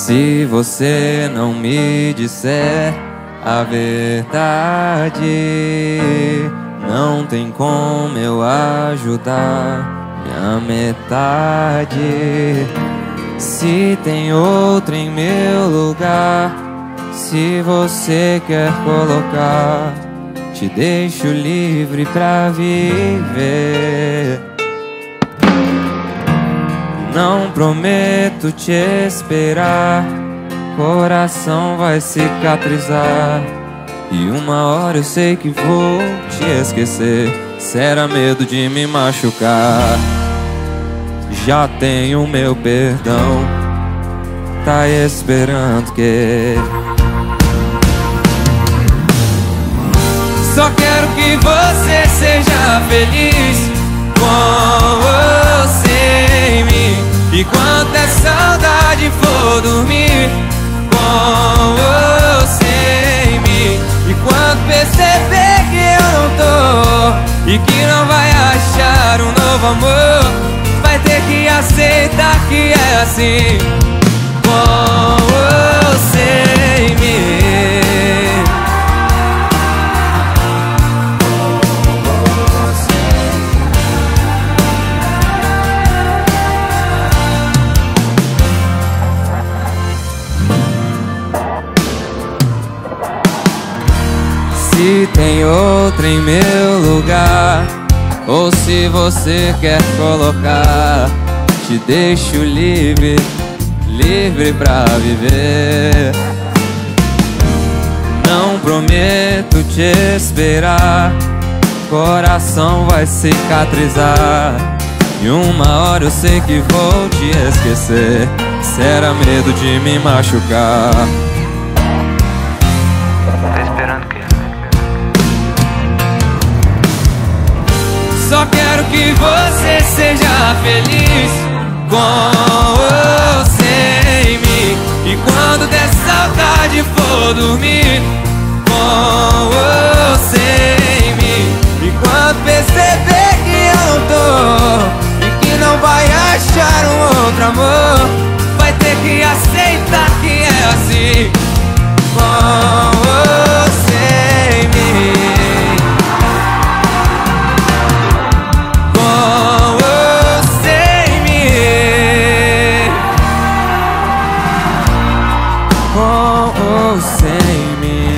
Se você não me disser a verdade, não tem como eu ajudar minha metade. Se tem outro em meu lugar, se você quer colocar, te deixo livre pra viver. Não prometo te esperar, coração vai cicatrizar, e uma hora eu sei que vou te esquecer. Será medo de me machucar? Já tenho meu perdão, tá esperando que... Só quero que você seja feliz com você em mim. E quando a saudade for dormir com você em mim, e quando perceber que eu não tô e que não vai achar um novo amor, vai ter que aceitar que é assim com você em mim. Se tem outro em meu lugar, ou se você quer colocar, te deixo livre, livre pra viver. Não prometo te esperar, coração vai cicatrizar, e uma hora eu sei que vou te esquecer. Será medo de me machucar? Tá esperando o quê? Só quero que você seja feliz com você em mim. E quando der saudade for dormir com você em mim, e quando perceber que eu não tô e que não vai achar um outro amor, vai ter que aceitar que é assim com você em mim. Com ou sem mim.